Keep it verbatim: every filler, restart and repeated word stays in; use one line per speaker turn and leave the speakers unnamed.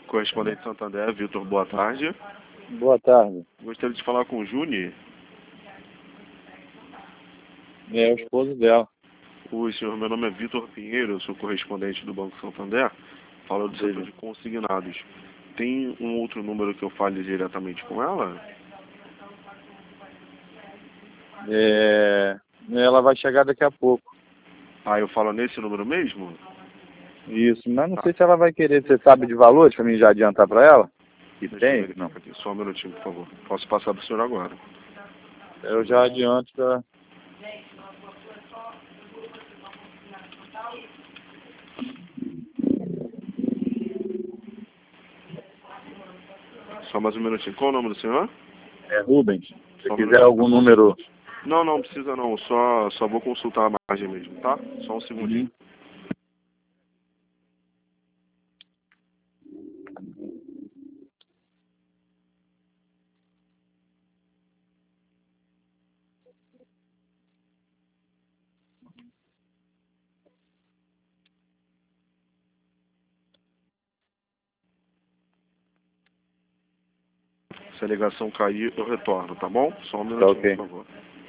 Correspondente Santander, Vitor, boa tarde.
Boa tarde.
Gostaria de falar com o Juni.
É o esposo dela.
Oi, senhor, meu nome é Vitor Pinheiro, eu sou correspondente do Banco Santander. Falo do setor de consignados. Tem um outro número que eu fale diretamente com ela?
É... Ela vai chegar daqui a pouco.
Ah, eu falo nesse número mesmo?
Isso, mas não
Tá.
sei se ela vai querer. Você sabe de valores para mim já adiantar para ela? Que
Deixa eu
tem?
verificar
Não.
aqui. Só um minutinho, por favor. Posso passar para o senhor agora?
Eu já adianto pra...
Só mais um minutinho. Qual o nome do senhor?
É Rubens. Se
Só um
quiser
minutinho.
algum número...
Não, não precisa não. Só, só vou consultar a margem mesmo, tá? Só um segundinho.
Uhum.
Se a ligação cair, eu retorno, tá bom? Só um
Tá
minutinho,
ok.
por favor.